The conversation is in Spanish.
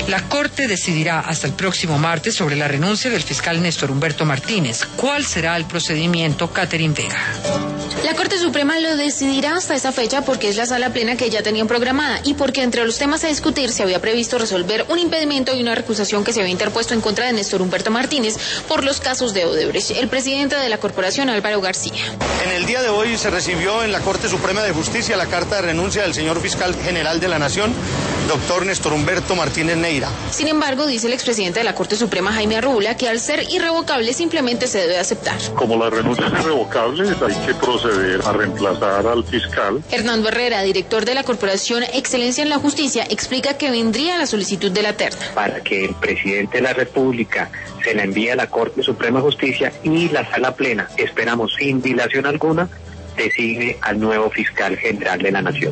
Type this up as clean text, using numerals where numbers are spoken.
La Corte decidirá hasta el próximo martes sobre la renuncia del fiscal Néstor Humberto Martínez. ¿Cuál será el procedimiento, Catherine Vega? La Corte Suprema lo decidirá hasta esa fecha porque es la sala plena que ya tenían programada y porque entre los temas a discutir se había previsto resolver un impedimento y una recusación que se había interpuesto en contra de Néstor Humberto Martínez por los casos de Odebrecht. El presidente de la corporación, Álvaro García. En el día de hoy se recibió en la Corte Suprema de Justicia la carta de renuncia del señor fiscal general de la Nación, doctor Néstor Humberto Martínez Neira. Sin embargo, dice el expresidente de la Corte Suprema, Jaime Arrubla, que al ser irrevocable simplemente se debe aceptar. Como la renuncia es irrevocable, hay que proceder a reemplazar al fiscal. Hernando Herrera, director de la Corporación Excelencia en la Justicia, explica que vendría la solicitud de la terna. Para que el presidente de la República se la envíe a la Corte Suprema de Justicia y la sala plena, esperamos sin dilación alguna, designe al nuevo fiscal general de la Nación.